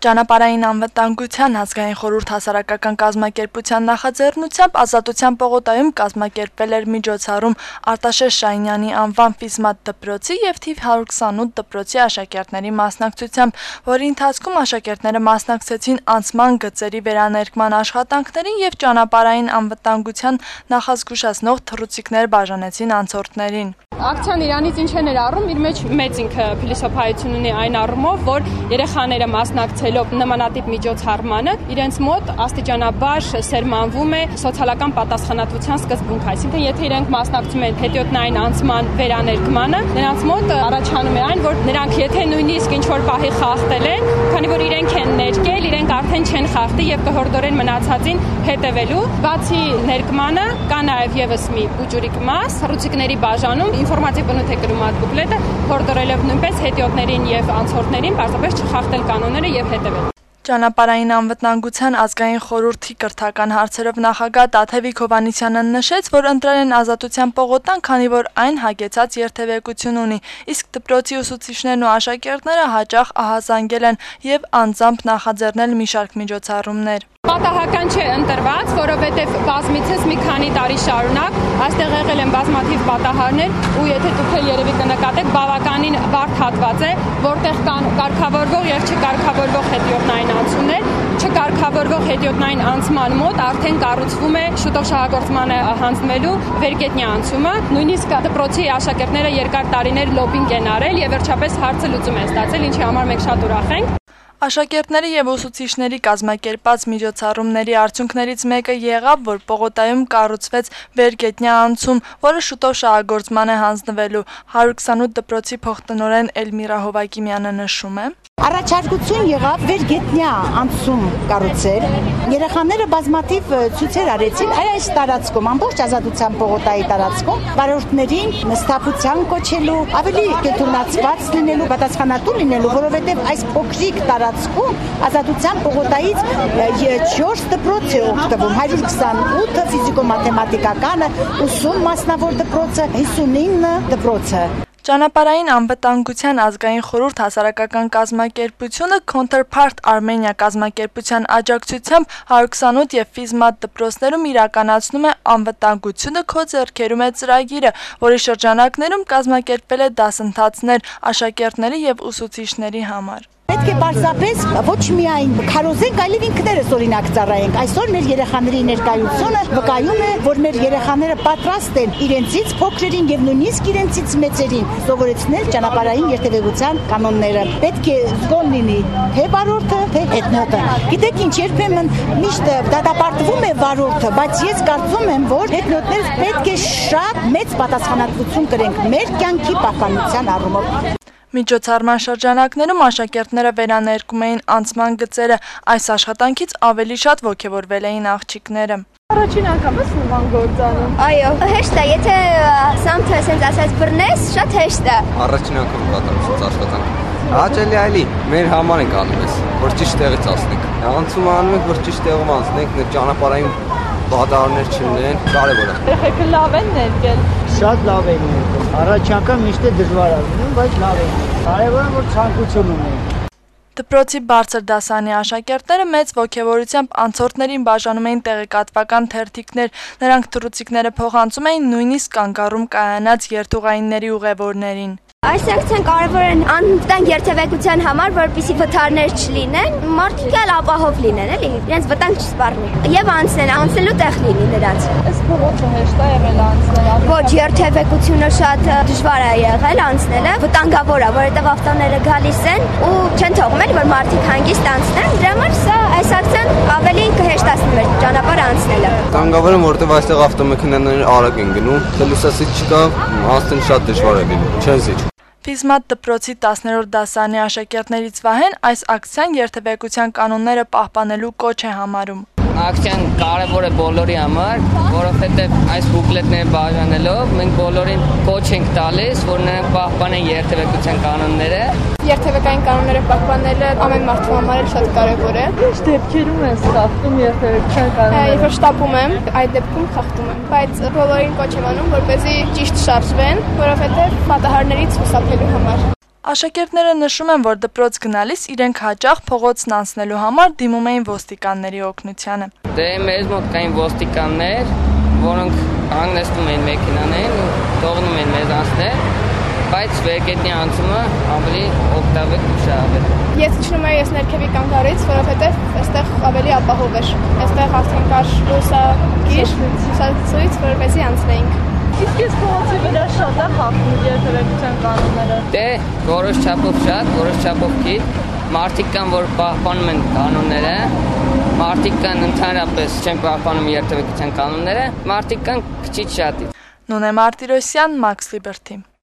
Ճանապարհային անվտանգության ազգային խորհուրդ հասարակական կազմակերպության նախաձեռնությամբ Ազատության պողոտայում կազմակերպվել էր միջոցառում Արտաշես Շահինյանի անվան ֆիզմատ դպրոցի և թիվ 128 դպրոցի աշակերտների մասնակցությամբ, որի ընթացքում աշակերտները մասնակցեցին անցման գծերի վերաներկման աշխատանքներին և ճանապարհային անվտանգության նախազգուշացնող թռուցիկներ բաժանեցին անցորդներին։ Ակցիան իրանից ինչ է ներառում, իր մեջ մեծ ինքը փիլիսոփայություն ունի այն առումով, որ երեխաները մասնակցելով նմանատիպ միջոցառմանը իրենց մոտ աստիճանաբար սերմանվում է սոցիալական պատասխանատվության սկզբունքը, այսինքն եթե իրենք մասնակցում են հետիոտնային անցման վերաներկմանը, նրանց մոտ առաջանում է այն, որ նրանք եթե նույնիսկ ինչ-որ պահի խախտել են, քանի որ իրենք են ներկել, իրենք արդեն չեն խախտի եւ կհորդորեն մնացածին հետևելու, բացի ներկմանը կա նաեւ եւս մի ուջուրիկ մաս, թռուցիկների բաժանում ինֆորմատիվ բնույթ է կրում այդ բուկլետը, հորդորելով նույնպես հետիոտներին եւ անցորդներին պարզապես չխախտել կանոնները եւ հետեւել։ Ճանապարհային անվտանգության ազգային խորհրդի կրթական հարցերով նախագահ Տաթևիկ Հովհաննիսյանը նշեց, որ ընտրել են Ազատության պողոտան, քանի որ այն հագեցած երթևեկություն ունի, իսկ դպրոցի ուսուցիչներն ու աշակերտները հաճախ ահազանգել են եւ անձամբ նախաձեռնել մի շարք միջոցառումներ։ Պատահական չէ ընտրված, որովհետև բազմիցս մի քանի տարի շարունակ այստեղ եղել են բազմաթիվ պատահարներ ու եթե դուք երևի կնկատեք, բավականին բարդ հատված է, որտեղ կան կարգավորվող եւ չկարգավորվող հետիոտնային անցումներ, չկարգավորվող հետիոտնային անցման մոտ արդեն կառուցվում է շուտով շահագործման հանձնվելու վերգետնյա անցումը, նույնիսկ դպրոցի աշակերտները երկար տարիներ լոբինգ են արել եւ վերջապես հարցը լուծում են ստացել, ինչի համար մենք շատ ուրախ ենք։ Աշակերտների եւ ուսուցիչների կազմակերպած միջոցառումների արդյունքներից մեկը եղավ, որ պողոտայում կառուցվեց վերգետնյա անցում, որը շուտով շահագործման է հանձնվելու։ 128 դպրոցի փոխտնօրեն Էլմիրա Հովակիմյանը նշում է. Առաջարկություն եղավ վերգետնյա անցում կառուցել։ Երեխաները բազմաթիվ ցույցեր արեցին այս տարածքում, ամբողջ Ազատության պողոտայի տարածքում, վարորդներին նստապության կոչելու, ավելի կենտրոնացված լինելու, պատասխանատու լինելու, որովհետև այս փոքրիկ տարածքում Ազատության պողոտայից 4 դպրոց է օգտվում, 128 ֆիզիկո-մաթեմատիկականը, 80 մասնավոր դպրոցը, 59 դպրոցը։ Ճանապարհային անվտանգության ազգային խորհուրդ հասարակական կազմակերպությունը Counterpart Armenia կազմակերպության աջակցությամբ 128 եւ ֆիզմատ դպրոցներում իրականացնում է անվտանգությունը քո ձեռքերում է ծրագիրը, որի շրջանակներում կազմակերպվել է դասընթացներ աշակերտների եւ ուսուցիչների համար։ Պետք է պարզապես ոչ միայն քարոզենք, այլև ինքներս օրինակ ծառայենք։ Այսօր մեր երեխաների ներկայությունը վկայում է, որ մեր երեխաները պատրաստ են իրենցից փոքրերին եւ նույնիսկ իրենցից մեծերին սովորեցնել ճանապարհային երթևեկության կանոնները։ Պետք է զգոն լինի թե վարորդը, թե հետնոտը։ Գիտեք ինչ, երբեմն միշտ դատապարտվում է վարորդը, բայց ես կարծում եմ, որ հետնոտները պետք է շատ մեծ պատասխանատվություն կրենք մեր կյանքի պահպանության առումով։ Միջոցառման շրջանակներում աշակերտները վերաներկում էին անցման գծերը, այս աշխատանքից ավելի շատ ոգևորվել էին աղջիկները։ Առաջին անգամ ես նման գործ անում։ Այո, հեշտ է, եթե սամթը ասենց ասած բռնես, շատ հեշտ է։ Առաջին անգամ կատարում աշխատանք։ Հաճելի այլի, մեր համար ենք անում ես, որ ճիշտ տեղից անցնենք։ Անցումը անում ենք, որ ճիշտ տեղում անցնենք, ճանապարհային բադարներ չլինեն, կարևոր է։ Երեխեքը լավ են ներկել։ Շատ լավ են ներկել։ Առաջ անգամ միշտ դժվար է լինում, բայց լավ է։ Կարևորը որ ցանկություն ունեն։ Դպրոցի բարձր դասանի աշակերտները մեծ ոգևորությամբ անցորդներին բաժանում էին տեղեկատվական թերթիկներ, նրանք թռուցիկները փոխանցում էին նույնիսկ կանգառում կայանած երթուղայինների ուղևորներին։ Այս ակցիան կարևոր է անվտանգ երթևեկության համար, որպեսզի վթարներ չլինեն, մարդիկ էլ ապահով լինեն, էլի, իրենց վտանգ չսպառնի եւ անցնելու տեղ լինի նրանց։ Այս փողոցը հեշտ է եղել անցնել։ Ոչ, երթևեկությունը շատ դժվար է եղել անցնելը, վտանգավոր է, որովհետեւ ավտոները գալիս են ու չեն թողում էլ որ մարդիկ հանգիստ անցնեն, դրա համար սա այս ակցիան ավելի կհեշտացնում է ճանապարհը անցնելը։ Վտանգավոր է, որովհետեւ այստեղ ավտոմեքենաները արագ են գնում, լուսասից չկա, անցնելը շատ դժվար է լինում, չեն զիջում։ Ֆիզմատ դպրոցի 10-րդ դասարանի աշակերտներից Վահեն այս ակցիան երթևեկության կանոնները պահպանելու կոչ է համարում։ Ակցիան կարևոր է բոլորի համար, որովհետև այս բուկլետները բաժանելով մենք բոլորին կոչ ենք տալիս, որ նրանք պահպանեն երթևեկության կանոնները։ Երթևեկային կանոնները պահպանելը ամեն մարդու համար էլ շատ կարևոր է։ Ինչ դեպքերում են խախտում երթևեկության կանոնները։ Երբ շտապում եմ, այդ դեպքում խախտում եմ, բայց բոլորին կոչ եմ անում, որպեսզի ճիշտ շարժվեն, որովհետև պատահարներից խուսափելու համար։ Աշակերտները նշում են, որ դպրոց գնալիս իրենք հաճախ փողոցն անցնելու համար դիմում էին ոստիկանների օգնությանը։ Դե մեզ մոտ կային ոստիկաններ, որոնք հանգստում էին մեքենաներին ու թողնում էին մեզ անցնել, բայց վերկետնի անցումը ավելի օգտավետ ու շահավետ։ Ես իջնում եմ ներքևի կանգարից, որովհետև այստեղ ավելի ապահով էր։ Այստեղ արդեն կար լուսագիր, ցույց, որպեսզի անցնեինք։ Իսկ ես փողոցի վրա շատ է խախտում երթևեկության կանոնները։ Դե որոշ չափով շատ, որոշ չափով քիչ։ Մարդիկ կան, որ պահպանում են կանոնները, մարդիկ կան ընդհանրապես չեն պահպանում երթևեկության կանոնները, մարդիկ կան քիչ շատի։ Նունե Մարտիրոսյան, Max Liberty։